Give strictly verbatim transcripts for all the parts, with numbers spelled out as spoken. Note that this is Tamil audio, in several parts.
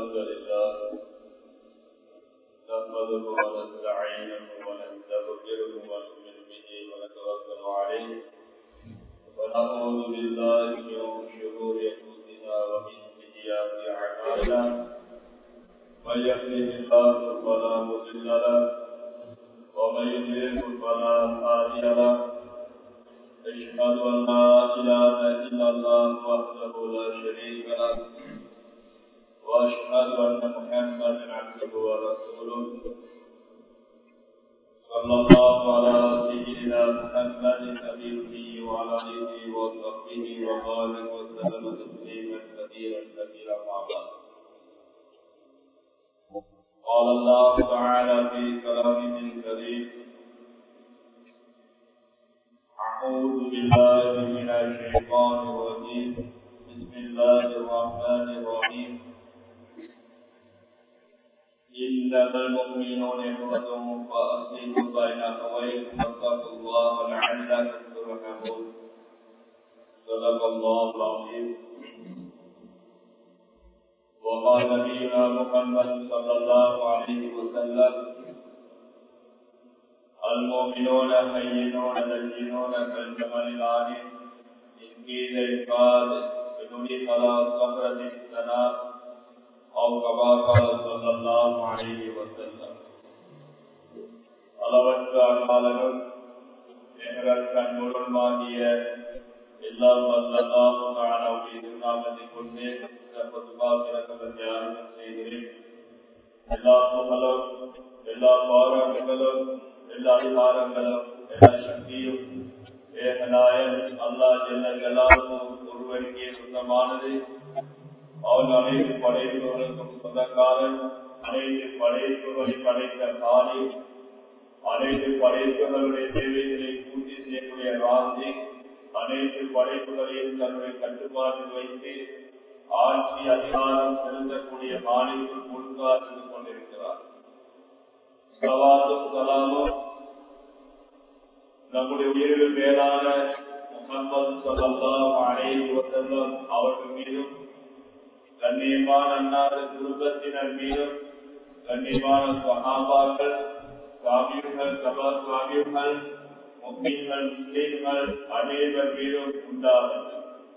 الحمد لله نحمده ونستعينه ونستغفره ونؤمن به ونتوكل عليه ونعوذ بالله من شرور انفسنا ومن سيئات اعمالنا من يهده الله فلا مضل له ومن يضلل فلا هادي له أشهد أن لا إله إلا الله وحده لا شريك له وأشهد أن محمدا عبده ورسوله صلى الله على سيدنا محمد نبيه وعلى آله وصحبه وبارك وسلم تسليما كثيرا كثيرا مع بعض. قال الله تعالى في كلامه الكريم: أعوذ بالله من الشيطان الرجيم بسم الله الرحمن الرحيم إنما المؤمنون إخوة فأصلحوا بين أخويكم واتقوا الله لعلكم ترحمون. صدق الله العظيم. وقال نبينا محمد صلى الله عليه وسلم: المؤمنون هينون لينون كالجمل العالي إن قيل قال بدون فلا صخرة السناء أو كما قال صلى الله عليه وسلم. அளவற்ற அல்லாஹ்வும் நிகரற்ற அன்புமாகிய எல்லாம் வல்ல அல்லாஹ் தஆலாவுடைய திருநாமத்தை கொண்டு இந்த குத்பாவை தியானம் செய்கிறேன். எல்லா புகழும் எல்லா பாராட்டுகளும் எல்லா அதிகாரங்களும் எல்லா சக்தியும் ஏகநாயன் அல்லாஹ் ஜல்ல ஜலாலுஹு ஒருவனுக்கே சொந்தமானது. அவன் அனைத்து படைப்புகளுக்கும் சொந்தக்காரன், அனைத்து படைப்புகளை படைத்த காலி, அனைத்து படைப்புகளுடைய தேவைகளை பூர்த்தி செய்யக்கூடிய ராசி, அனைத்து படைப்புகளையும் தன்னுடைய கட்டுப்பாட்டில் வைத்து ஆட்சி அதிகாரம் செலுத்தக்கூடிய மாநிலம் முழுக்காக கொண்டிருக்கிறார். சலாத்தும் சலாமும் நம்முடைய உயிரில் மேலான முஹம்மது ஸல்லல்லாஹு அலைஹி வஸல்லம் அவர்கள் மீதும், கண்ணியமான அன்னார் குடும்பத்தினர் மீதும், கண்ணியமான சஹாபாக்கள், தாபிஈன்கள், தபா தாபிஈன்கள், முஃமின்கள், முஸ்லிம்கள் அனைவர் மீதும் உண்டாகும்.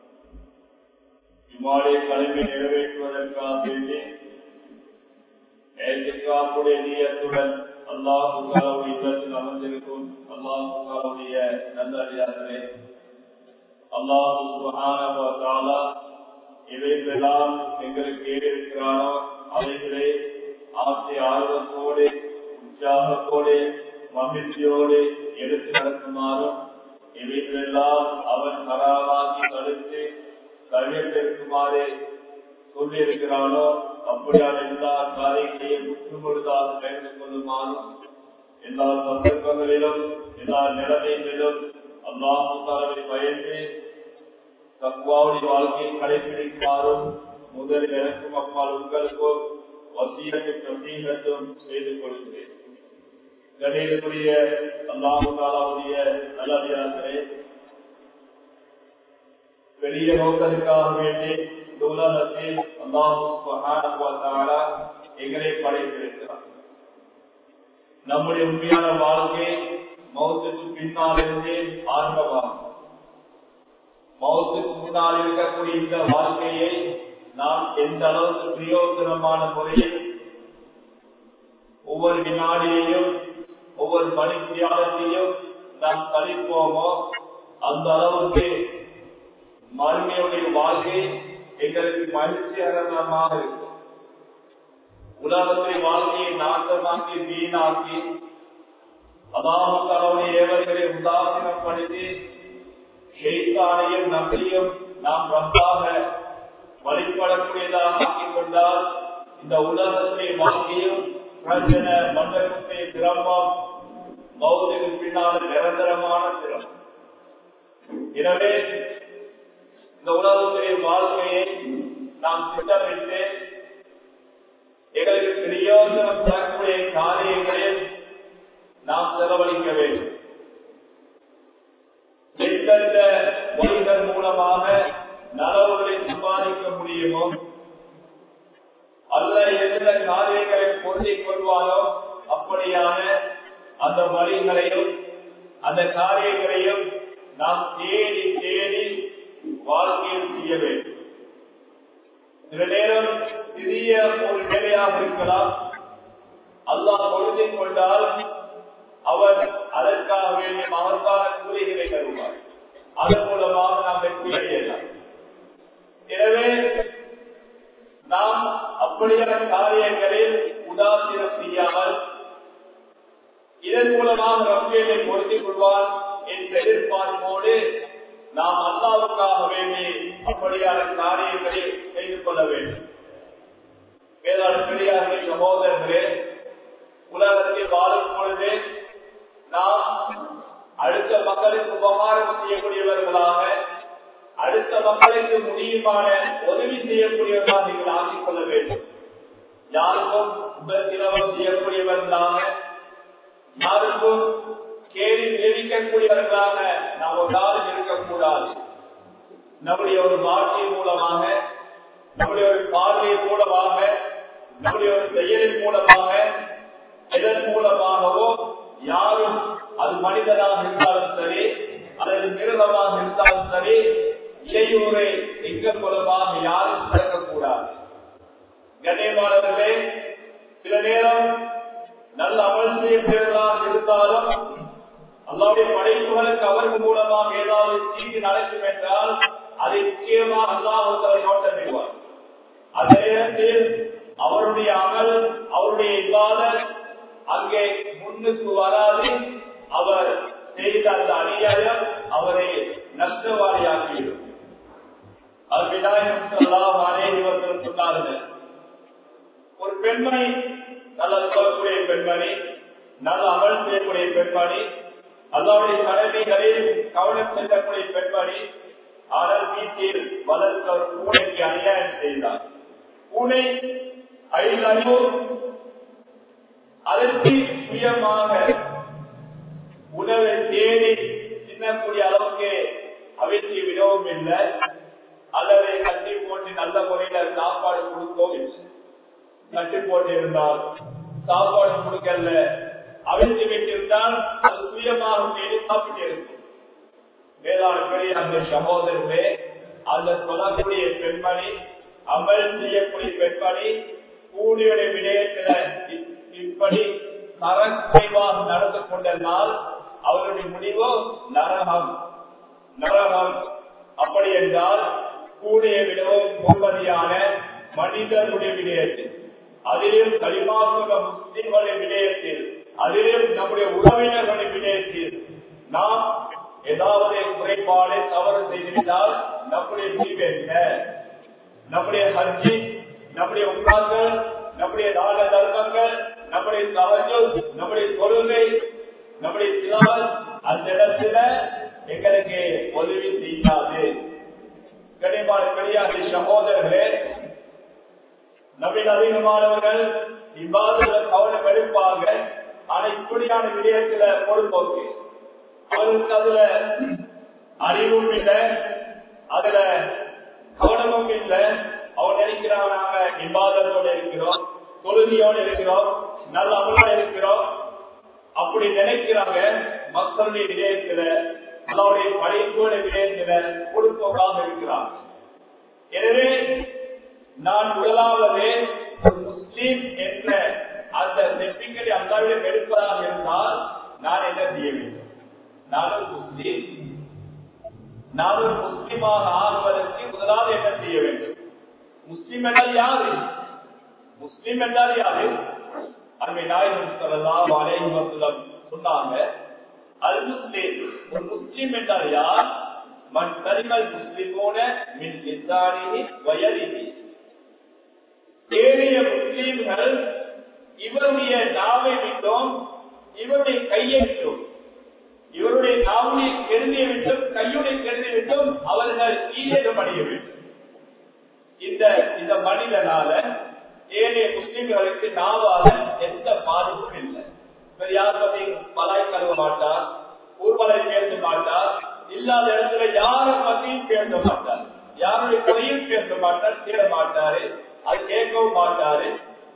இம்மாடைய கடமை நிறைவேற்றுவதற்காக வேண்டி ஏத்திகாஃபுடைய நியத்துடன் அல்லாஹ் தஆலாவுடைய இல்லத்தில் அமர்ந்திருக்கும் அல்லாஹ் தஆலாவுடைய நல்லடியார்களே, அல்லாஹ் சுப்ஹானஹு வ தஆலா இவைகளெல்லாம் எங்களுக்கு ஏறிருக்கிறானோ அவைகளை ஆசை ஆர்வத்தோடு உற்சாகத்தோடு மகிழ்ச்சியோடு எடுத்து நடக்குமாறும், இவைகளெல்லாம் அவன் ஹராமாக்கி தடுத்து தவிர்த்திருக்குமாறு சொல்லியிருக்கிறானோ அப்படியான எல்லா காரியங்களையும் முற்றுமுழுதாக தெரிந்து கொள்ளுமாறும், எல்லா சந்தர்ப்பங்களிலும் எல்லா நிலைமைகளிலும் அல்லாஹ் தஆலாவை பயந்து தக்வாவுடைய வாழ்க்கையை கடைபிடிக்குமாறும் முதல் எனக்கும் அப்பால் உங்களுக்கும் வசியத்தும் நசீஹத்தும் செய்து கொள்கிறேன். கணேசனுடைய அல்லாஹ் தஆலாவுடைய நல்லடியார்களே, பெரிய நோக்கத்துக்காக வேண்டி உலகத்தில் அல்லாஹ் சுப்ஹானஹு வ தஆலா எங்களை படைத்திருக்கிறார். நம்முடைய உண்மையான வாழ்க்கை மௌத்துக்கு பின்னாலிருந்து ஆரம்பமாகும். மௌத்துக்கு முன்னால் இருக்கக்கூடிய இந்த வாழ்க்கையை நாம் எந்த அளவுக்கு பிரயோஜனமான முறையில் ஒவ்வொரு வினாடியையும் ஒவ்வொரு மணித்தியாலத்தையும் நாம் கழிப்போமோ அந்த அளவுக்கு மறுமையுடைய வாழ்க்கை எங்களுக்கு மகிழ்ச்சிகரமாக இருக்கும். உலகத்துடைய வாழ்க்கையை நாசமாக்கி வீணாக்கி அல்லாஹ் தஆலாவுடைய ஏவல்களை உதாசீனப்படுத்தி ஷைத்தானையும் நபியையும் நாம் ரப்பாக வழிபடக்கூடியதாக ஆக்கிக் கொண்டால் இந்த உலகத்துடைய வாழ்க்கையும் பிரச்சனை மண்டலத்தை சிரமம் மௌத்துக்கு பின்னால் நிரந்தரமான சிரமம். எனவே இந்த உலகத்துடைய வாழ்க்கையை நாம் திட்டமிட்டு எங்களுக்கு பிரயோஜனம் தரக்கூடிய காரியங்களில் நாம் செலவழிக்க வேண்டும். எந்தெந்த வழிகள் மூலமாக நலவுகளை சம்பாதிக்க முடியுமோ அல்ல எந்தெந்த காரியங்களை பொருந்திக் கொள்வாரோ அப்படியான அந்த வழிகளையும் அந்த காரியங்களையும் நாம் தேடி தேடி வாழ்க்கையில் செய்ய வேண்டும். சில நேரம் சிறிய ஒரு வேலையாக இருக்கலாம். அல்லாஹ் பொருந்திக் கொண்டால் அவர் அதற்காக வேண்டிய மகத்தான கூலிகளை தருவார். அதன் மூலமாக நாம் வெற்றி அடையலாம். எனவே நாம் அப்படியான காரியங்களில் உதாசீனம் செய்யாமல் இதன் மூலமாக ரப்பியை பொருந்திக் கொள்வார் என்ற எதிர்பார்ப்போடு நாம் அல்லாஹ்வுக்காக வேண்டி அப்படியான காரியங்களை செய்து கொள்ள வேண்டும். வேளாண் பெரியார்களே, சகோதரர்களே, உலகத்தில் வாழும் பொழுது நாம் அடுத்த மக்களுக்கு உபகாரம் செய்யக்கூடியவர்களாக, அடுத்த மக்களுக்கு முடியுமான உதவி செய்யக்கூடியவர்களாக நீங்கள் ஆக்கிக் கொள்ள வேண்டும். யாருக்கும் உபத்திரவம் செய்யக்கூடியவர்களாக, யாருக்கும் கேள்வி விளைவிக்கக்கூடியவர்களாக நாம் ஒரு நாள் இருக்கக்கூடாது. நம்முடைய ஒரு வாழ்க்கை மூலமாக, நம்முடைய ஒரு பார்வை மூலமாக, நம்முடைய ஒரு செயலின் மூலமாக, எதன் மூலமாகவோ யாரும் அது மனிதனாக இருந்தாலும் சரி, அல்லது மிருகமாக இருந்தாலும் சரி, இடையூறை எங்கள் மூலமாக யாரும் நடக்கக்கூடாது. கண்ணியமானவர்களே, சில நேரம் நல்ல அமல் செய்யப்பட்டவர்களாக இருந்தாலும் அல்லாஹ்வுடைய படைப்புகளுக்கு அவர்கள் மூலமாக ஏதாவது தீங்கு நடக்கும் என்றால் அதை முக்கியமாக அல்லாஹ் நோட்டமிடுவார். அந்த நேரத்தில் அவருடைய அமல், அவருடைய இபாதத் அங்கே முன்னுக்கு வராது. அவர் செய்த அந்த அநியாயம் அவரை நஷ்டவாளியாக்கிவிடும். அது விநாயகம் ஸல்லல்லாஹு அலைஹி வஸல்லம் சொன்னார்கள், ஒரு பெண்மணி, நல்ல சொல்லக்கூடிய பெண்மணி, நல்ல அமல் செய்யக்கூடிய பெண்மணி, அல்லாஹ்வுடைய கடமைகளில் கவனம் செல்லக்கூடிய பெண்மணி, ஆனால் வீட்டில் வளர்த்த ஒரு பூனைக்கு அநியாயம் செய்தார். பூனை ஐந்து அறிவு அதற்கு சுயமாக உணவை தேடி தின்னக்கூடிய அளவுக்கு அவிழ்ச்சி விடவும் இல்லை, அல்லது கட்டி போட்டு நல்ல முறையில சாப்பாடு கொடுக்கவும் இல்லை. கட்டி போட்டு இருந்தால் சாப்பாடு கொடுக்கல, அவிழ்த்து விட்டிருந்தால் அது சுயமாக தேடி சாப்பிட்டு இருக்கும். வேளாண் பெரிய அந்த சகோதரர்களே, அந்த சொல்லக்கூடிய பெண்மணி, அமல் செய்யக்கூடிய பெண்மணி கூலியுடைய விடயத்தில இப்படி தரக்குறைவாக நடந்து கொண்டனால் அவருடைய முடிவோ நரகம். நரகம் அப்படி என்றால் கூலியை விடவும் பொறுமதியான மனிதனுடைய விடயத்தில், அதிலும் களிமாசுள்ள முஸ்லிம்களுடைய விடயத்தில், அதிலும் நம்முடைய உறவினர்களுடைய விடயத்தில் நாம் ஏதாவது குறைபாடு தவறு செய்திருந்தால் நம்முடைய முடிவு என்ன? நம்முடைய ஹஜ்ஜி, நம்முடைய உம்ராக்கள், நம்முடைய தான தர்மங்கள், நம்முடைய தவஜுத், நம்முடைய தொழுகை, நம்முடைய திலாவத் அந்த இடத்துல எங்களுக்கு உதவி செய்யாது. கனிமான பெரியார் சகோதரர்களே, நபிகள் அதிகமானவர்கள் இவ்வாறு கவனம் எடுப்பாங்க. ஆனா இப்படியான விடயத்துல பொறுப்போக்கு அவருக்கு அதுல அறிவும் இல்லை, அதுல கவனமும் இல்லை. அவன் நினைக்கிறான் நாங்க இபாதத்தோடு இருக்கிறோம், தொழுகையோடு இருக்கிறோம், நல்ல அமலோடு இருக்கிறோம், அப்படி நினைக்கிறாங்க. மக்களுடைய விடயத்துல, அல்லாஹ்வுடைய படைப்போட விடயத்துல பொறுப்போக்காக இருக்கிறாங்க. எனவே நான் முதலாவது ஒரு முஸ்லீம் என்ற அந்த நெற்றிகளை அல்லாஹ்விடம் எடுப்பதாக இருந்தால் நான் என்ன செய்ய வேண்டும்? நானும் முஸ்லீம், நானும் முஸ்லீமாக ஆகுவதற்கு முதலாவது என்ன செய்ய வேண்டும்? முஸ்லீம் என்றால் யாரு? முஸ்லீம் என்றால் யாரு? அருமை நாயகம் ஸல்லல்லாஹு அலைஹி வஸல்லம் சொன்னாங்க, அல் முஸ்லிம், ஒரு முஸ்லீம் என்றால் யார்? மன் கலிமல் முஸ்லிமூன மின் லிசானிஹி வ யதிஹி. ஏனைய முஸ்லீம்கள் இவருடைய நாவை விட்டோம், இவருடைய கையை விட்டோம், இவருடைய நாவுடைய கெடுதியை விட்டும் கையுடைய கெடுதியை விட்டும் அவர்கள் ஈழம் அடைய வேண்டும். இந்த இந்த மனிதனால ஏனைய முஸ்லிம்களுக்கு நாவால எந்த பாதிப்பும் இல்லை. யார் பத்தி பலாய் கருவ மாட்டார், ஊர்வலை பேச மாட்டார், இல்லாத இடத்துல யாரை பத்தியும் பேச மாட்டார், யாருடைய குறையும் பேச மாட்டார், தேட மாட்டாரு, அது கேட்கவும் மாட்டாரு.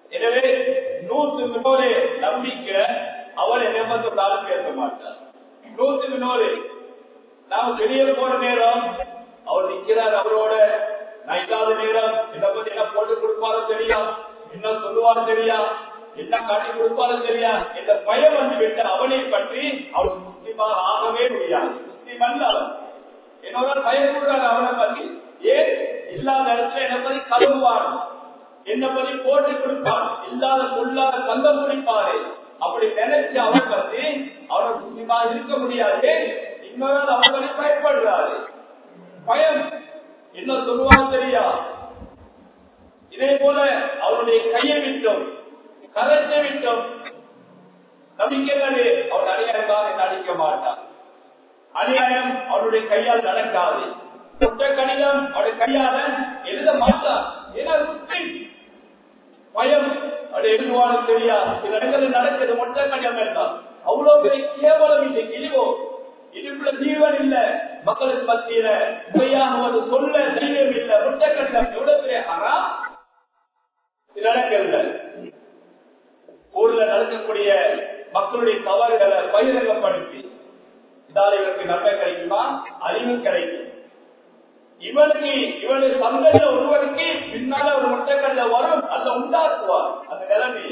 எனவே நூற்றுக்கு நூறு நம்பிக்கை அவர் என்ன சொன்னாலும் பேச மாட்டார். நூற்றுக்கு நூறு நாம வெளியே போற நேரம் அவர் நிற்கிறார், அவரோட நான் இல்லாத நேரம் என்ன பத்தி என்ன போட்டு கொடுப்பாலும் தெரியா, என்ன சொல்லுவாலும் தெரியா, என்ன காட்டி கொடுப்பாலும் தெரியா, இந்த பயம் வந்து விட்டு அவனை பற்றி அவர் முஸ்லிமாக ஆகவே முடியாது. முஸ்லிம் அல்ல என்னோட பயம் கொடுறாரு அவனை பற்றி. ஏன் இல்லாத இடத்துல என்ன பத்தி கழுவுவான், என்ன பத்தி போட்டு கொடுப்பான், இல்லாத பொருளாத தங்கம் குடிப்பாரு. அப்படி நினைச்சு அவன் பற்றி அவனை முஸ்லிமாக இருக்க முடியாது. இன்னொரு அவர்களை பயப்படுறாரு. பயம் என்ன சொல்லுவான்னு தெரியா. இதே போல அவருடைய கையை விட்டோம், கரத்தை விட்டோம். நம்பிக்கைகளே அவர் அநியாயமாக நடிக்க மாட்டார். அநியாயம் அவருடைய கையால் நடக்காது. குற்ற கடிதம் அவருடைய கையால எழுத மாட்டார். ஏன்னா முஸ்லிம் பயம் அது எழுதுவாலும் தெரியா. சில இடங்களில் நடக்கிறது மொட்டை கடிதம் என்றால் அவ்வளவு பெரிய கேவலம் இல்லை. இழிவோ இடுப்புல ஜீவன் இல்ல, மக்களுக்கு மத்தியில பொய்யாக சொல்ல தைரியம் இல்ல. மொட்டை கடிதம் எவ்வளவு பெரிய ஹராம். சில இடங்கள்ல ஊர்ல நடக்கக்கூடிய மக்களுடைய தவறுகளை பகிரங்கப்படுத்தி இதால இவருக்கு நன்மை கிடைக்குமா, அறிவு கிடைக்கும். இவனுக்கு இவனுடைய சந்தையில ஒருவருக்கு பின்னால ஒரு முட்டைக்கல்ல வரும், அதை உண்டாக்குவார். அந்த நிலைமைய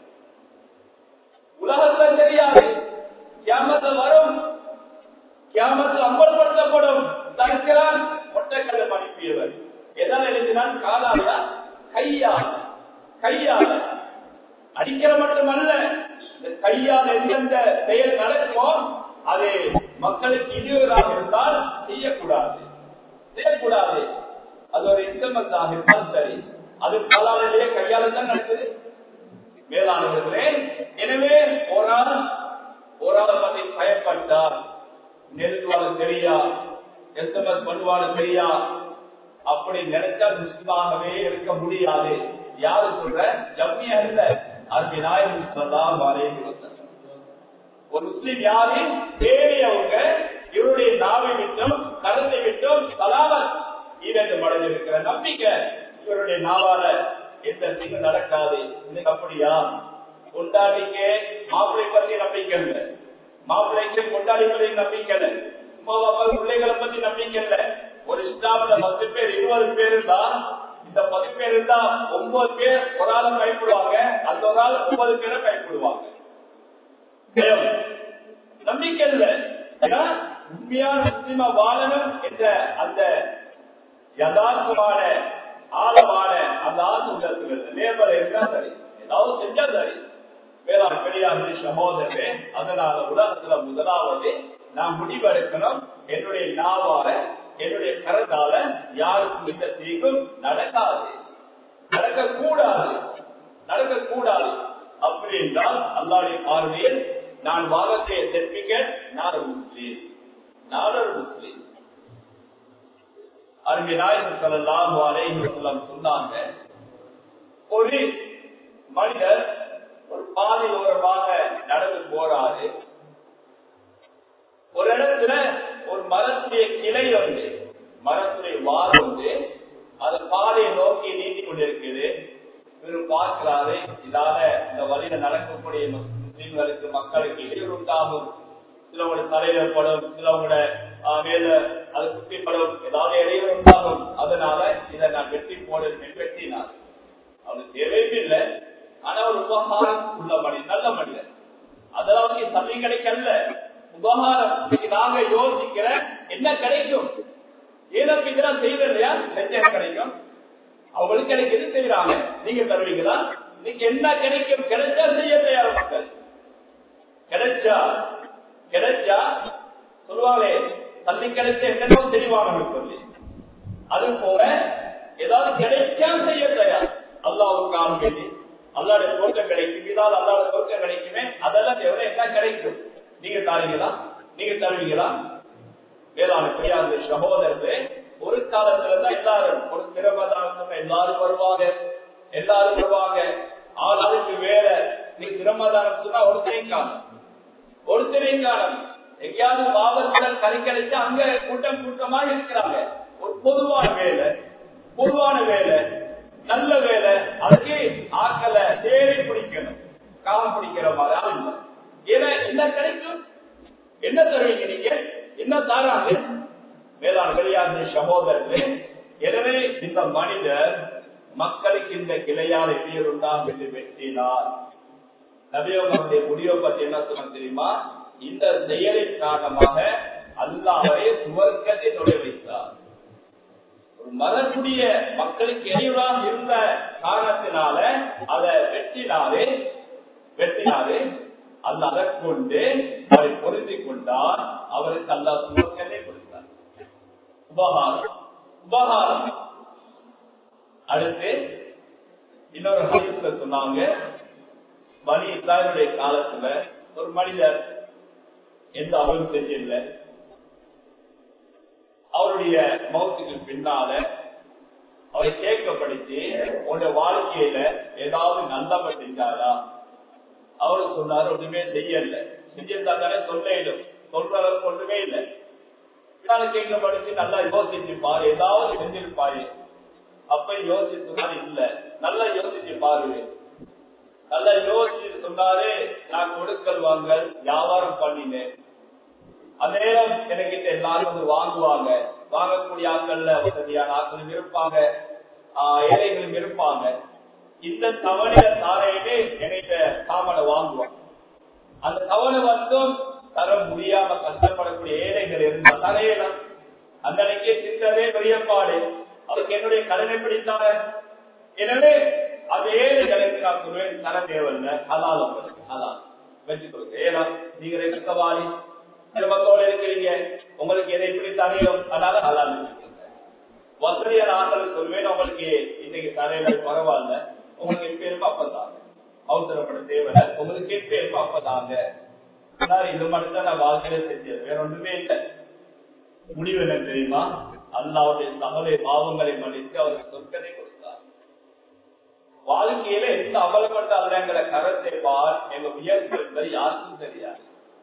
உலகத்துல தெரியாது. கியாமத்துல வரும், கியாமத்தில் அம்பலப்படுத்தப்படும். தடுக்கிறான் முட்டைக்கல்ல அனுப்பியவர். எதால எழுதினான்? காலால கையால். கையால அடிக்கிற மட்டுமல்ல, இந்த கையால் எந்தெந்த செயல் நடக்குமோ அது மக்களுக்கு இடையூறாக இருந்தால் செய்யக்கூடாது, செய்யக்கூடாது. அது ஒரு இன்கமத்தாக இருந்தால் சரி, அது காலாலேயே கையால தான் நடக்குது மேலானவர்களே. எனவே ஒரு ஆள் ஒரு ஆள் பற்றி பயப்பட்டார், நெருங்குவாலும் தெரியா, எஸ்எம்எஸ் பண்ணுவாலும் தெரியா, அப்படி நினைச்சால் முஸ்லிமாகவே இருக்க முடியாது. யாரு சொல்ற? ஜம்மியா இல்ல, அருமை நாயகம் ஸல்லல்லாஹு அலைஹி வஸல்லம். ஒரு முஸ்லிம் யாரு தேடியவங்க இவருடைய நாவை விட்டும் கருத்தை விட்டும் சலாமத் இரண்டு மடங்கு இருக்கிற நம்பிக்கை இவருடைய நாவால எந்த தீங்கு நடக்காது. இன்னைக்கு அப்படியா? கொண்டாடிக்கு மாப்பிள்ளை பத்தி நம்பிக்கை இல்லை, மாப்பிள்ளைக்கு கொண்டாடிகளையும் நம்பிக்கை இல்லை, உமா பாப்பா பிள்ளைகளை பத்தி நம்பிக்கை இல்லை. ஒரு இஸ்லாம்ல பத்து பேர் இருபது பேர் இருந்தா, இந்த பத்து பேர் இருந்தா ஒன்பது பேர் ஒரு ஆளை கைப்பிடுவாங்க, அந்த ஒரு ஆள் ஒன்பது பேரை கைப்பிடுவாங்க. நம்பிக்கை இல்லை. உண்மையான முஸ்லிமா வாழணும் என்ற அந்த யதார்த்தமான ஆழமான அந்த ஆத்ம லேபர் இருந்தா சரி, ஏதாவது செஞ்சா சரி. வேளாண் பெரியார் சகோதரே, அதனால உலகத்துல முதலாவது நான் முடிவெடுக்கணும், என்னுடைய நாவால என்னுடைய கரத்தால யாருக்கும் இந்த தீங்கும் நடக்காது, நடக்கக்கூடாது, நடக்கக்கூடாது. அப்படி என்றால் அல்லாஹ்வுடைய பார்வையில் நான் வாதத்தை சர்டிபிகேட், நான் ஒரு முஸ்லீம், நான் ஒரு முஸ்லீம். அருமை நாயகம் ஸல்லல்லாஹு அலைஹி வஸல்லம் சொன்னாங்க, ஒரு மனிதர் ஒரு பாதை ஓரமாக நடந்து போறாரு. ஒரு இடத்துல ஒரு மரத்துடைய கிளை வந்து, மரத்துடைய வார் வந்து அது பாதையை நோக்கி நீட்டி கொண்டிருக்குது. இவர் பார்க்கிறாரு, இதால இந்த வழியில நடக்கக்கூடிய முஸ்லிம்களுக்கு மக்களுக்கு இடையூறு உண்டாகும், சிலவங்களோட தலையிடப்படும், சிலவங்களோட மேல அது குத்திப்படும், ஏதாவது இடையூறு உண்டாகும். அதனால இதை நான் வெட்டி போடுறேன், வெட்டினார். அவருக்கு தேவையில்லை, ஆனா ஒரு உபகாரம் உள்ள மனிதன், நல்ல மனிதன். அதெல்லாம் சந்தை கிடைக்கல, உபகாரம். நாங்க யோசிக்கிற என்ன கிடைக்கும், ஏதோ இதெல்லாம் செய்யறது இல்லையா, செஞ்ச கிடைக்கும், அவங்களுக்கு கிடைக்கிறது செய்யறாங்க, நீங்க தருவீங்களா? இன்னைக்கு என்ன கிடைக்கும்? கிடைச்சா செய்ய தயார் மக்கள். கிடைச்சா கிடைச்சா சொல்லுவாங்களே, தள்ளி கிடைச்ச என்னென்ன செய்வாங்க சொல்லி, அது போல ஏதாவது கிடைச்சா செய்ய தயார். அல்லாஹ்வுக்காக வேண்டி அல்லாஹ்வுடைய சொர்க்கம் கிடைக்கும், இதால் அல்லாஹ்வுடைய சொர்க்கம் கிடைக்குமே, அதெல்லாம் எவ்வளவு என்ன கிடைக்கும்? நீங்க தாரீங்களா? நீங்க தருவீங்களா? வேளாண் பெரியார் சகோதரர்களே, ஒரு காலத்துல தான் எல்லாரும் ஒரு சிரமதானம் எல்லாரும் வருவாங்க, எல்லாரும் வருவாங்க. ஆளுக்கு வேற நீ சிரமதானம் சொன்னா ஒருத்தரையும் காணும், ஒருத்தரையும் காணும். எங்கேயாவது பாவத்தில் கறி கிடைச்சா அங்க கூட்டம் கூட்டமா இருக்கிறாங்க. ஒரு பொதுவான வேலை, பொதுவான வேலை, நல்ல வேலை, அதுக்கு ஆக்கல கிடைக்கும்? என்ன தருவீங்க நீங்க? என்ன தாராங்க? வேளாண் வெளியாகிய சகோதரர்களே, எனவே இந்த மனிதர் மக்களுக்கு இந்த கிளையால் எதிர்த்தாம் என்று வெற்றினார். நபியோடைய முடிவை பற்றி என்ன சொன்ன தெரியுமா? இந்த செயலின் காரணமாக அல்லாஹ்வை சுவர்க்கத்தில் நுழைய வைத்தார். ஒரு மரக்கூடிய மக்களுக்கு எரிவாக இருந்த காரணத்தினால அதை வெற்றினாலே வெற்றினாலே அல்ல அதை கொண்டு அவரை பொருந்தி கொண்டார். அவருக்கு அல்லாஹ் சுவர்க்கத்தை கொடுத்தார். உபகாரம் உபகாரம். அடுத்து இன்னொரு ஹதீஸ்ல சொன்னாங்க, பனி இஸ்ராயீலுடைய காலத்துல ஒரு மனிதர் எந்த அமலும் செஞ்சில்லை. அவருடைய மௌத்துக்கு பின்னால அவரை கேட்கப்படுத்தி உன்னுடைய வாழ்க்கையில ஏதாவது நல்லவ செஞ்சாரா? அவரு சொன்னாரு, ஒண்ணுமே செய்யல. செஞ்சிருந்தாலே சொல்லிடும், சொல்ற அளவுக்கு ஒன்றுமே இல்லை. கேட்கப்படுத்தி நல்லா யோசிச்சு பாரு, ஏதாவது செஞ்சிருப்பாரு. அப்ப யோசிச்சு சொன்னாரு, இல்ல நல்லா யோசிச்சு பாரு. நல்லா யோசிச்சு சொன்னாரு, நான் கொடுக்கல் வாங்கல் வியாபாரம் பண்ணினேன். அந்த நேரம் எனக்கிட்ட எல்லாரும் வந்து வாங்குவாங்க. வாங்கக்கூடிய ஆட்கள்ல வசதியான ஆட்களும் இருப்பாங்க, ஏழைகளும் இருப்பாங்க. இந்த தவணைய தாரையுமே என்கிட்ட சாமான வாங்குவாங்க. அந்த தவணை வந்தும் தர முடியாம கஷ்டப்படக்கூடிய ஏழைகள் இருந்தா தரையலாம். அந்த அன்னைக்கே திட்டவே பெரியப்பாடு. அவருக்கு என்னுடைய கடனை பிடித்தாங்க. எனவே அது ஏழைகளுக்கு நான் சொல்வேன், தர தேவையில்லை, ஹலால் ஹலால் வெற்றி கொடுக்க. ஏன்னா நீங்க கஷ்டவாளி மக்களோட இருக்கிறீங்க, உங்களுக்கு எதை பிடித்தானோ அதனால ஹலால் வசதியான ஆட்கள் சொல்வேன், உங்களுக்கு இன்னைக்கு தரையில பரவாயில்ல, உங்களுக்கு எப்ப இருப்பா அப்பதாங்க, அவசரப்பட தேவையில்லை, உங்களுக்கு எப்ப இருப்பா அப்பதாங்க. இது மட்டும்தான் நான் வாழ்க்கையில செஞ்சது, வேற ஒன்றுமே இல்லை. முடிவு என்ன தெரியுமா? அல்லாவுடைய சகல பாவங்களை மன்னித்து அவருக்கு சொற்கதை கொடுத்தார். வாழ்க்கையில எந்த அமலப்பட்ட அல்லங்களை கரை செய்வார் எங்க உயர்வு என்பது யாருக்கும் தெரியாது.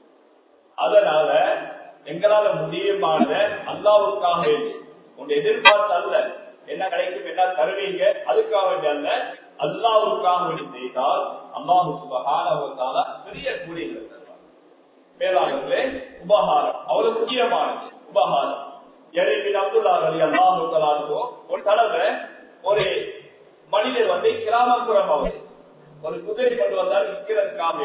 அதனால எங்களால முடியுமான அல்லாவுக்காக வேண்டி உங்க எதிர்பார்த்து அல்ல, என்ன கிடைக்கும் என்ன தருவீங்க அதுக்காக வேண்டி அல்ல, அல்லாவுக்காக வேண்டி செய்தால் அல்லாஹு சுப்ஹானஹு வ தஆலா பெரிய கூலிகளை தருவார். மேலாளர்களே, உபகாரம் அவ்வளவு முக்கியமானது. உபகாரம் எரிபின் அப்துல்லா ரலியல்லாஹு தஆலா ஒரு தடவை ஒரு மனிதர் வந்து கிராமப்புறம் அவர் ஒரு குதிரை கொண்டு வந்தார் விற்கிறதுக்காக.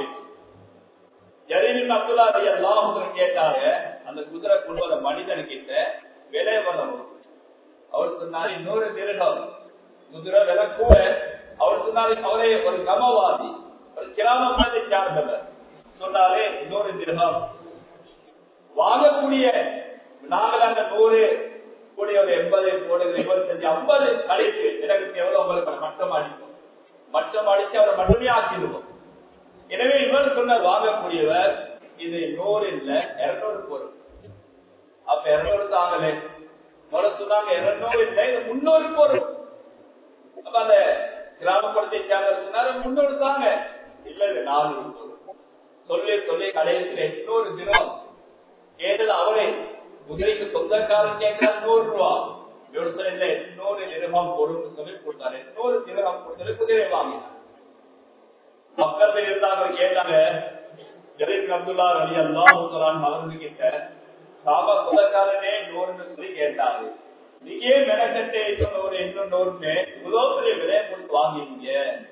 எரிபின் அப்துல்லா ரலியல்லாஹு கேட்டாங்க, அந்த குதிரை கொண்டு வந்த மனிதன் கிட்ட விலை வரணும். அவர் சொன்னாரு, இன்னொரு திருடம் குதிரை விலை கூட. அவர் சொன்னாரு, அவரே ஒரு கமவாதி, ஒரு கிராமத்தை சார்ந்தவர். சொன்னாலே இன்னொரு திருடம் வாங்கக்கூடிய நாங்கள் அந்த நூறு கூடிய ஒரு எண்பது போடுகிற இருபத்தஞ்சு ஐம்பது கழிப்பு எனக்கு எவ்வளவு உங்களுக்கு மட்டம் அடிக்கும், மட்டம் அடிச்சு அவரை மட்டுமே ஆக்கிடுவோம். எனவே இவர் சொன்ன வாங்கக்கூடியவர் இது நூறு இல்ல இருநூறு பொருள். அப்ப இருநூறு தாங்களே முறை சொன்னாங்க, இருநூறு இல்ல இது முன்னூறு பொருள். அப்ப அந்த கிராமப்புறத்தை சொன்னாரு, முன்னூறு தாங்க. இல்ல இது நானூறு பொருள். சொல்லி சொல்லி கடைசியில் எட்நூறு தினம் கேட்டது அவரே. குதிரைக்கு சொந்தக்காரன் கேட்கிறார் நூறு ரூபா. இவர் சொல்ல எட்நூறு திரகம் பொருள் சொல்லி கொடுத்தாரு. எட்நூறு திரகம் கொடுத்து குதிரை வாங்கினார். பக்கத்தில் இருந்தாங்க கேட்டாங்க, ஜரீர் அப்துல்லா ரலியல்லாஹு தஆலா மகன் கிட்ட சாபா சொந்தக்காரனே நூறுன்னு சொல்லி கேட்டாரு. நீங்க மெனக்கட்டே ஒரு இன்னும் நூறுன்னு உலோகத்திலே விலையை கொடுத்து வாங்கிங்க.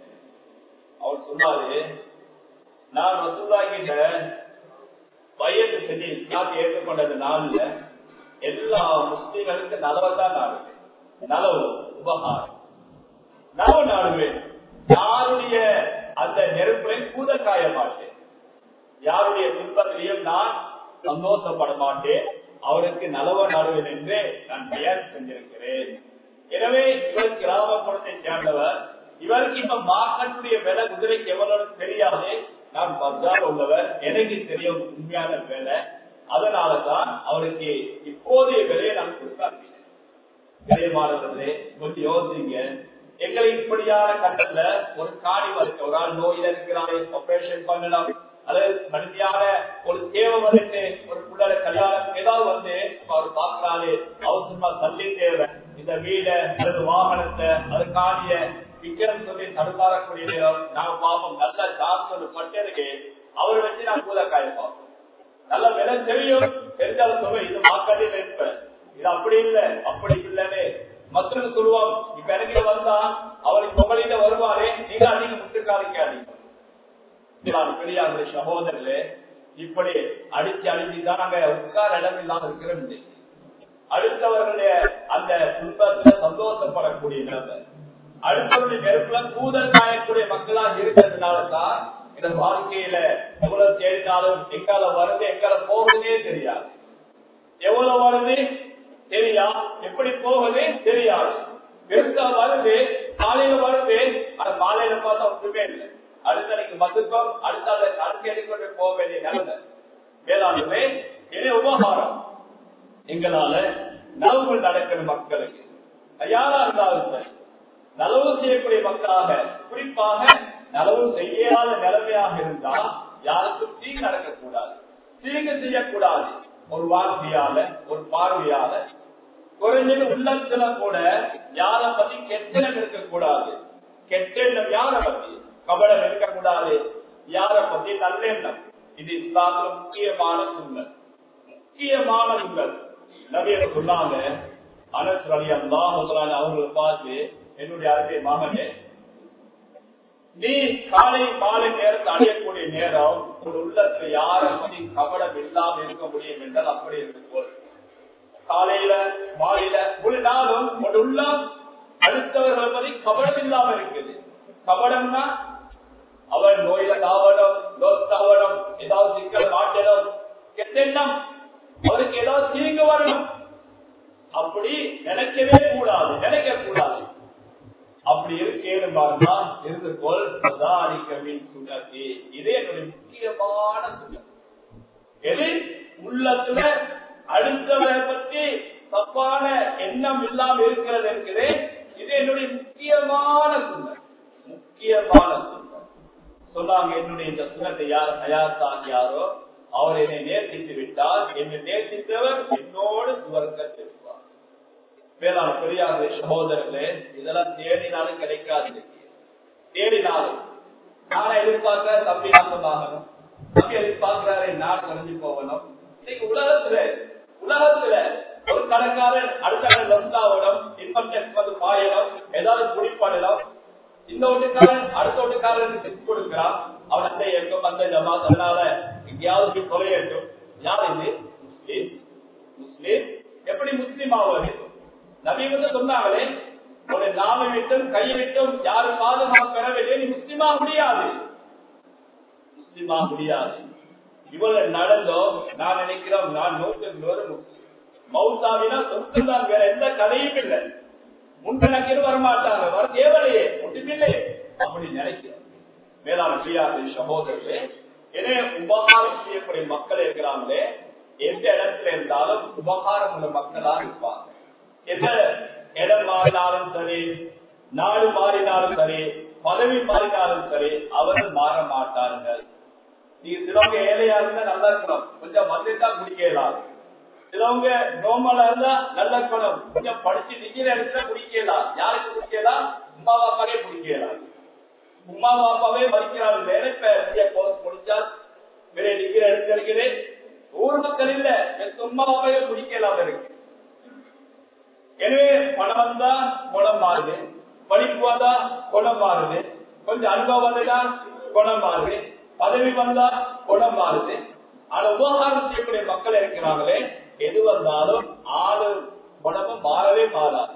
அவர் சொன்னாரு, நான் ரசூலா கிட்ட பையத்து செஞ்சு இஸ்லாத்தை ஏற்றுக்கொண்டது நாள்ல எல்லா முஸ்லீம்களுக்கு நலவத்தான் நாடுவேன். நலவு உபகாரம் நலவு நாடுவேன். யாருடைய அந்த நெருப்பை கூத காய மாட்டேன், யாருடைய துன்பத்திலையும் நான் சந்தோஷப்பட மாட்டேன், அவருக்கு நலவ நாடுவேன் என்று நான் பெயர் செஞ்சிருக்கிறேன். எனவே இவர் கிராமப்புறத்தை சேர்ந்தவர். இவருக்கு இப்ப மார்க்கெட்டுடைய விலை குதிரைக்கு எவ்வளவு தெரியாது. நான் பஜார் உள்ளவர், எனக்கு தெரியும் உண்மையான வேலை. அதனாலதான் அவருக்கு இப்போதைய விலையை நான் கொடுத்தாங்க. விலைமானது கொஞ்சம் யோசிங்க. எங்களை இப்படியான கட்டத்துல ஒரு காணி வருது, ஒரு ஆள் நோயில இருக்கிறாரு, ஆபரேஷன் பண்ணலாம், அதாவது கடுமையான ஒரு தேவை வந்து ஒரு பிள்ளை கல்யாணம் ஏதாவது வந்து அவர் பாக்குறாரு, அவசரமா தள்ளி தேவை இந்த வீடை அல்லது வாகனத்தை அது காணிய விக்கிரம் சொல்லி தடுமாறக்கூடிய நேரம் நாங்க பாப்போம். நல்ல சார்ந்த ஒரு பட்டருக்கு அவர் வச்சு நான் பூத காய பார்ப்போம். நல்ல விலை தெரியும், தெரிஞ்சாலும் சொல்லுவேன் இது மாக்காட்டே இருப்ப, இது அப்படி இல்லை அப்படி இல்லன்னு மக்களுக்கு சொல்லுவோம். இப்ப எனக்கு வந்தா அவருக்கு உங்களிட வருவாரே, நீங்க அதிக முட்டுக்காலிக்காதீங்க. பெரியாருடைய சகோதரர்களே, இப்படி அடிச்சு அடிச்சுதான் நாங்க உட்கார இடம் இல்லாம இருக்கிறோம். அடுத்தவர்களுடைய அந்த துன்பத்துல சந்தோஷப்படக்கூடிய நிலைமை, அடுத்தவருடைய நெருப்புல கூதல் காயக்கூடிய மக்களாக இருக்கிறதுனாலதான் இந்த வாழ்க்கையில எவ்வளவு தேடினாலும் எங்கால வருது எங்கால போகுதே தெரியாது. எவ்வளவு வருது தெரியா, எப்படி போகுது தெரியாது. பெருசா வருது, காலையில வருது, அது மாலையில பார்த்தா ஒன்றுமே இல்லை. அடுத்தனைக்கு மதுக்கம், அடுத்த அடுத்து எடுக்கொண்டு போக வேண்டிய நிலைமை. வேளாண்மை இதே உபகாரம் எங்களால நலவு நடக்கிற மக்களுக்கு யாரா இருந்தாலும் சரி, நலவு செய்யக்கூடிய மக்களாக, குறிப்பாக நலவு செய்யாத நிலைமையாக இருந்தா யாருக்கும் தீங்கு நடக்கக்கூடாது, தீங்கு செய்யக்கூடாது. ஒரு வார்த்தையால, ஒரு பார்வையால, குறைஞ்சது உள்ளத்துல கூட யார பத்தி கெட்டெண்ணம் இருக்கக்கூடாது. கெட்டெண்ணம் யார பத்தி கபடம் இருக்கக்கூடாது, யார பத்தி நல்லெண்ணம். இது இஸ்லாத்துல முக்கியமான சூழல், முக்கியமான சூழல். நபியை சொன்னாங்க, அனஸ் ரலியல்லாஹு அன்ஹு அவங்களை பார்த்து, என்னுடைய அருமை மகனே, நீ காலை மாலை நேரத்தை அடையக்கூடிய நேரம் ஒரு உள்ளத்துல யார பத்தி கபடம் இல்லாம இருக்க முடியும் என்றால் அப்படி இருக்கும். காலையில மாலையில ஒரு நாளும் ஒரு உள்ளம் அடுத்தவர்களை பத்தி கபடம் இல்லாம இருக்குது. கபடம்னா அவன் நோயில தாவடம், தாவடம், ஏதாவது சிக்கல் மாற்றணும், கெட்டெண்ணம், அவருக்கு ஏதாவது தீங்கு வரணும், அப்படி நினைக்கவே கூடாது, நினைக்க கூடாது. அப்படி இருக்கேன்னு பாருங்க, இருந்து கொள் சுனத்தி. இதே என்னுடைய முக்கியமான சுனம். எது உள்ளத்துல அடுத்தவரை பற்றி தப்பான எண்ணம் இல்லாம இருக்கிறது இருக்குது. இது என்னுடைய முக்கியமான சுனம், முக்கியமான சுனம். சொன்னாங்க, என்னுடைய இந்த சுனத்தை யார் தயார்த்தான் யாரோ அவர் என்னை நேர்த்தித்து விட்டால், என்னை நேர்த்தித்தவர் என்னோடு சுவர்க்கத்தில் இருப்பார். வேளாண் பெரியாருடைய சகோதரர்களே, இதெல்லாம் தேடினாலும் கிடைக்காது. தேடினாலும் நானே எதிர்பார்க்கிற தம்பி நாசமாகணும், தம்பி எதிர்பார்க்கிறாரே நான் கலந்து போகணும். இன்னைக்கு உலகத்துல உலகத்துல ஒரு கடைக்காரன் அடுத்த லம்சாவிடம் இன்பம் பாயணும், ஏதாவது குடிப்படலாம். இந்த ஒட்டுக்காரன் அடுத்த ஒட்டுக்காரனுக்கு செஞ்சு கொடுக்கிறான். அவன் அந்த இயக்கம் அந்த ஜமாத், அதனால எங்கேயாவது தொலையட்டும். யார் இது? முஸ்லீம். முஸ்லீம் எப்படி முஸ்லீம் ஆவது? நபி வந்து சொன்னாங்களே, ஒரு நாம விட்டும் கையை விட்டும் யாரு பாதுகாப்பு பெறவில்லை, நீ முஸ்லீமா முடியாது, முஸ்லீமா முடியாது. இவ்வளவு நடந்தோம். நான் நினைக்கிறோம், நான் நூற்றுக்கு நூறு முஸ்லீம். மௌத்தாவினா சொந்தம் தான், வேற எந்த கதையும் இல்லை. முன்கணக்கில் வரமாட்டாங்க, வர தேவையே ஒன்றுமில்லை அப்படி நினைக்கிறோம். மேலான பிரியாத சகோதரர்களே, எனவே உபகாரம் செய்யக்கூடிய மக்கள் இருக்கிறாங்களே, எந்த இடத்துல இருந்தாலும் உபகாரம் உள்ள மக்களாக இருப்பாங்க. எந்த இடம் மாறினாலும் சரி, நாடு மாறினாலும் சரி, பதவி மாறினாலும் சரி, அவர்கள் மாற மாட்டார்கள். நீங்க சிலவங்க ஏழையா இருந்தா நல்லா இருக்கணும், கொஞ்சம் வந்துட்டா குடிக்கலாம். சிலவங்க நோமலா இருந்தா நல்ல குணம், கொஞ்சம் படிச்சு டிகிரி எடுத்தா குடிக்கலாம். யாருக்கு குடிக்கலாம்? உமா பாப்பாவே குடிக்கலாம். உமா பாப்பாவே மதிக்கிறாங்க. வேற பெரிய கோர்ஸ் முடிச்சால் வேற டிகிரி எடுக்கிறேன். ஊர் மக்கள் இல்ல, உமா பாப்பாவே குடிக்கலாம் இருக்கு. எனவே பணம் வந்தா குணம் மாறுது, படிப்பு வந்தா குணம் மாறுது, கொஞ்சம் அனுபவம் வந்தா குணம் மாறுது, பதவி வந்தா குணம் மாறுது. ஆனா உபகாரம் செய்யக்கூடிய மக்கள் இருக்கிறாங்களே, எது வந்தாலும் ஆளு குணமும் மாறவே மாறாது.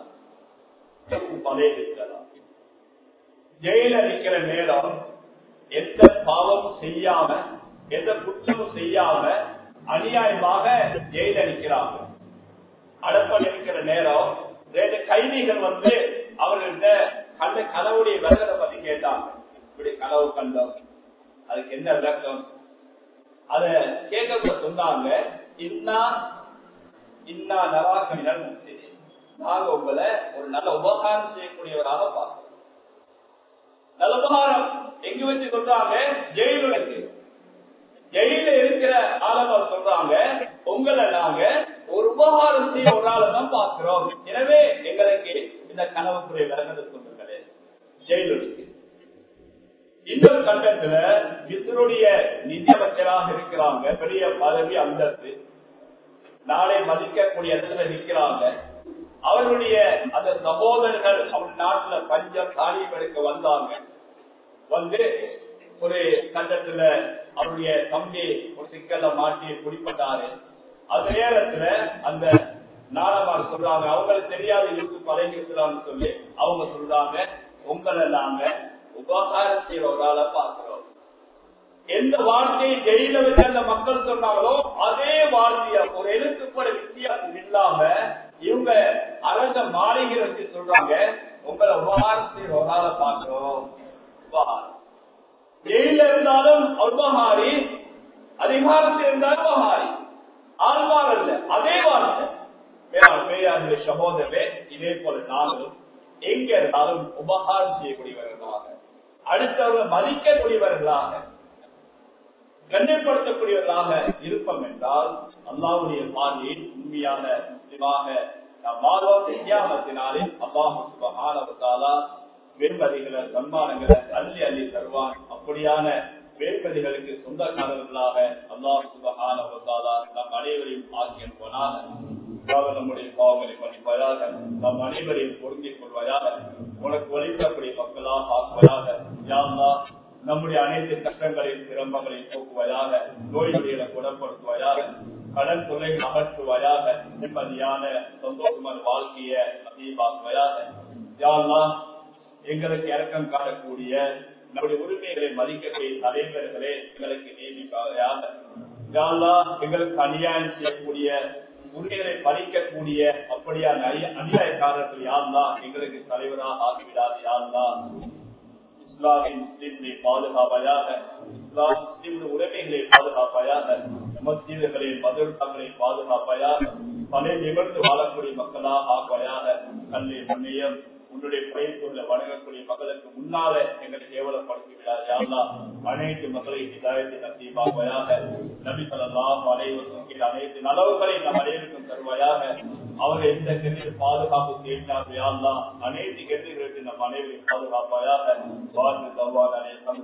ஜெயில நிக்கிற நேரம் எந்த பாவமும் செய்யாம, எந்த குற்றமும் செய்யாம அநியாயமாக ஜெயில நிற்கிறாங்க. அடப்ப நிற்கிற நேரம் ரெண்டு கைதிகள் வந்து அவர்கள்ட்ட கண்ட கனவுடைய விலகலை பத்தி கேட்டாங்க. இப்படி கனவு கண்டோம், அதுக்கு என்ன விளக்கம்? அத கேட்க சொன்னாங்க, இன்னா இன்னா நவாக்கமினால் முஸ்லிம், நாங்க உங்களை ஒரு நல்ல உபகாரம் செய்யக்கூடியவராக பார்க்கிறோம். நல்ல உபகாரம் எங்க வச்சு சொல்றாங்க? ஜெயிலுக்கு. ஜெயில இருக்கிற ஆளவர் சொல்றாங்க, உங்களை நாங்க ஒரு உபகாரம் செய்ய ஒரு ஆளை தான் பார்க்கிறோம். எனவே எங்களுக்கு இந்த கனவுக்குரிய விலகலை சொல்லுங்களே. ஜெயிலுக்கு இன்னும் கட்டத்துல மிஸ்ருடைய நிதியமைச்சராக இருக்கிறாங்க, பெரிய பதவி அந்தஸ்து, நாளை மதிக்கக்கூடிய இடத்துல நிற்கிறாங்க. அவருடைய அந்த சகோதரர்கள் அவர் நாட்டுல பஞ்சம் தானியம் எடுக்க வந்தாங்க. வந்து ஒரு கட்டத்துல அவருடைய தம்பி ஒரு சிக்கல்ல மாட்டி குடிப்பட்டாரு. அந்த நேரத்துல அந்த நாடமார் சொல்றாங்க, அவங்களுக்கு தெரியாது யூசுப் அலைஹிஸ்ஸலாம்னு சொல்லி அவங்க சொல்றாங்க, உங்களை நாங்க உபகாரம் செய்யற ஒரு ஆளை பார்க்கிறோம். எந்த வார்த்தையை ஜெயில வச்சு அந்த மக்கள் சொன்னாங்களோ அதே வார்த்தைய ஒரு எழுத்துப்பட வித்தியாசம் இல்லாம இவங்க அரச மாளிகை வச்சு சொல்றாங்க, உங்களை உபகாரம் செய்யற ஒரு ஆளை பார்க்கிறோம். ஜெயில இருந்தாலும் உபகாரி, அதிகாரத்தில் இருந்தாலும் உபகாரி, ஆழ்வார் அல்ல, அதே வார்த்தை. பேராசிரியர் சகோதரே, இதே போல நாங்களும் எங்க இருந்தாலும் உபகாரம் செய்யக்கூடியவர்களாக, அடுத்தவர்கள் மதிக்கக்கூடியவர்களாக, கண்ணியப்படுத்தக்கூடியவர்களாக இருப்போம் என்றால் அல்லாஹ்வுடைய பார்வையில் உண்மையான முஸ்லிமாக நாம் மாறுவோம். தியாகத்தினாலே அல்லாஹ் சுப்ஹானஹு வ தஆலா வேர்பதிகளை சன்மானங்களை அள்ளி அள்ளி தருவான். அப்படியான வேர்பதிகளுக்கு சொந்தக்காரர்களாக அல்லாஹ் சுப்ஹானஹு வ தஆலா நம் அனைவரையும் ஆக்கியவனாக, நம்முடைய பாவங்களை மன்னிப்பாயாக, நம் அனைவரையும் பொருந்திக் கொள்வாயாக, உனக்கு வழிபடக்கூடிய மக்களாக ஆக்குவதாக. யா அல்லாஹ், நம்முடைய அனைத்து கஷ்டங்களையும் சிரமங்களையும் போக்குவதாக, நோய்களை குணப்படுத்துவாயாக, கடன் தொல்லைகள் அகற்றுவாயாக, நிம்மதியான சந்தோஷமான வாழ்க்கையை நசீபாக்குவாயாக. யா அல்லாஹ், எங்களுக்கு இறக்கம் காணக்கூடிய நம்முடைய உரிமைகளை மதிக்கக்கூடிய தலைவர்களே எங்களுக்கு நியமிப்பாயாக. யா அல்லாஹ், எங்களுக்கு அநியாயம் செய்யக்கூடிய உரிமைகளை பறிக்கக்கூடிய அப்படியான அநியாயக்காரர்கள் யா அல்லாஹ் எங்களுக்கு தலைவராக ஆகிவிடாது. யா அல்லாஹ், இஸ்லாமின் முஸ்லிம்களை பாதுகாப்பாயாக, இஸ்லாம் முஸ்லிம்களின் உரிமைகளை பாதுகாப்பாயாக, மஸ்ஜிதுகளை மதரசாக்களை பாதுகாப்பாயாக, பல நிமிர்ந்து வாழக்கூடிய மக்களாக ஆக்குவாயாக. கல்வி புண்ணியம் உன்னுடைய பயிர்க்குள்ள வணங்கக்கூடிய மக்களுக்கு முன்னால எங்களை கேவலப்படுத்தி விடாது. யா அல்லாஹ், அனைத்து மக்களை ஹிதாயத்தை நசீபாக்குவாயாக. நபி ஸல்லல்லாஹு அலைஹி வஸல்லம் அனைத்து நலவுகளை நம் அனைவருக்கும் தருவாயாக. அவர்கள் எந்த கெட்டில் பாதுகாப்பு செய்தார்கள் யா அல்லாஹ், அனைத்து கெட்டிகளுக்கு நம் அனைவரையும் பாதுகாப்பாயாக.